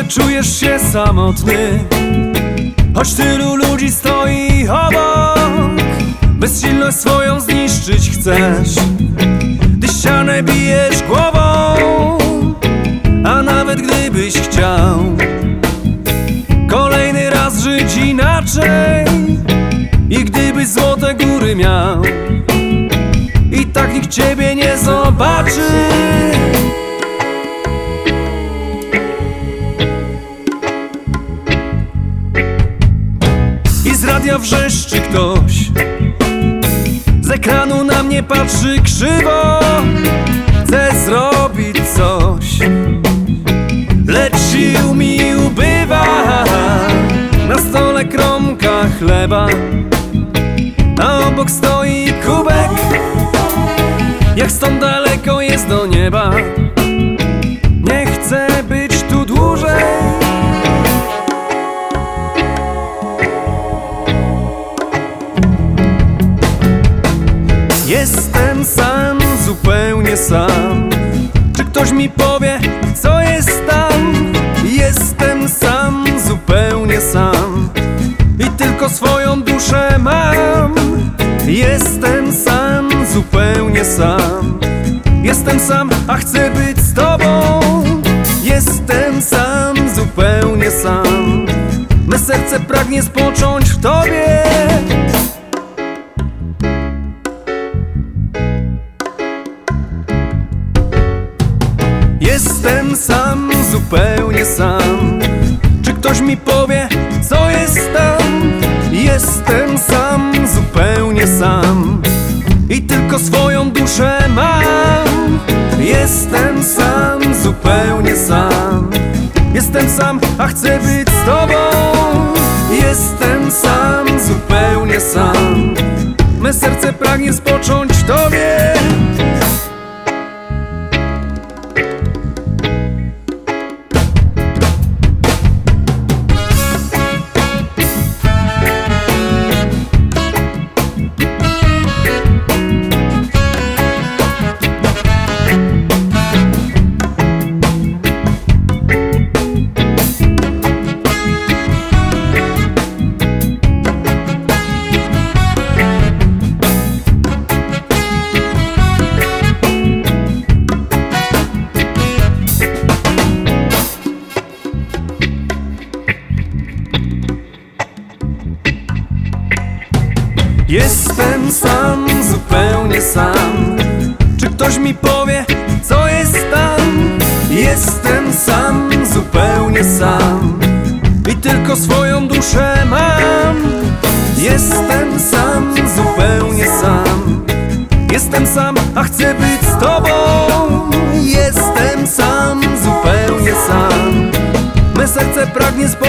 czujesz się samotny, choć tylu ludzi stoi obok. Bezsilność swoją zniszczyć chcesz, gdy ścianę bijesz głową. A nawet gdybyś chciał kolejny raz żyć inaczej, i gdybyś złote góry miał, i tak nikt ciebie nie zobaczy. I z radia wrzeszczy ktoś, z ekranu na mnie patrzy krzywo. Chce zrobić coś, lecz sił mi ubywa. Na stole kromka chleba, a obok stoi kubek. Jak stąd daleko jest do nieba, nie chcę być tu dłużej. Jestem sam, zupełnie sam. Czy ktoś mi powie, co jest tam? Jestem sam, zupełnie sam, i tylko swoją duszę mam. Jestem sam, zupełnie sam. Jestem sam, a chcę być z tobą. Jestem sam, zupełnie sam. Me serce pragnie spocząć w tobie. Jestem sam, zupełnie sam. Czy ktoś mi powie, co jest tam? Jestem sam, zupełnie sam, i tylko swoją duszę mam. Jestem sam, zupełnie sam. Jestem sam, a chcę być z tobą. Jestem sam, zupełnie sam. Me serce pragnie spocząć w tobie. Jestem sam, zupełnie sam. Czy ktoś mi powie, co jest tam? Jestem sam, zupełnie sam, i tylko swoją duszę mam. Jestem sam, zupełnie sam. Jestem sam, a chcę być z tobą. Jestem sam, zupełnie sam. Me serce pragnie spocząć